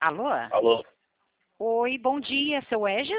Alô? Alô? Oi, bom dia, seu Egis?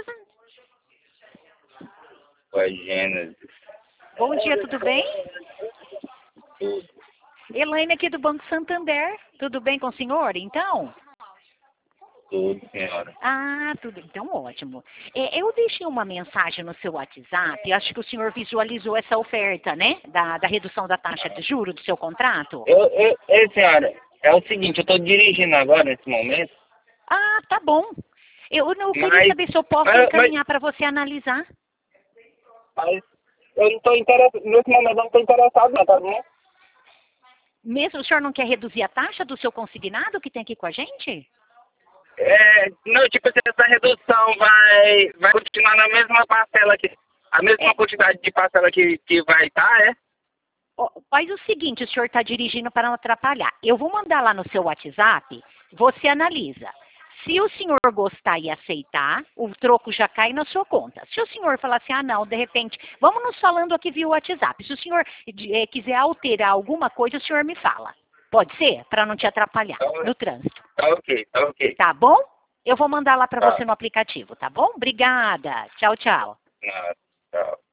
Oi, Gênesis. Bom dia, tudo bem? Tudo. Elaine aqui do Banco Santander. Tudo bem com o senhor, então? Tudo, senhora. Ah, tudo. Então, ótimo. Eu deixei uma mensagem no seu WhatsApp. Acho que o senhor visualizou essa oferta, né? Da redução da taxa de juros do seu contrato. Senhora, é o seguinte, eu tô dirigindo agora, nesse momento, Ah, tá bom. Eu queria mas, saber se eu posso mas, mas, encaminhar para você analisar. mas eu não tô interessado, nesse momento eu não tô interessado não, tá bom? Mesmo o senhor não quer reduzir a taxa do seu consignado que tem aqui com a gente? Não, tipo assim, essa redução vai continuar na mesma parcela aqui, a mesma É, quantidade de parcela que vai estar, ó, faz o seguinte, o senhor está dirigindo para não atrapalhar. Eu vou mandar lá no seu WhatsApp, você analisa. Se o senhor gostar e aceitar, o troco já cai na sua conta. Se o senhor falar assim, ah não, de repente, vamos nos falando aqui via WhatsApp. Se o senhor quiser alterar alguma coisa, o senhor me fala. Pode ser? Para não te atrapalhar no trânsito. Tá ok, tá ok. Tá bom? Eu vou mandar lá para Tá, você no aplicativo, tá bom? Obrigada. Tchau, tchau. nada, tá.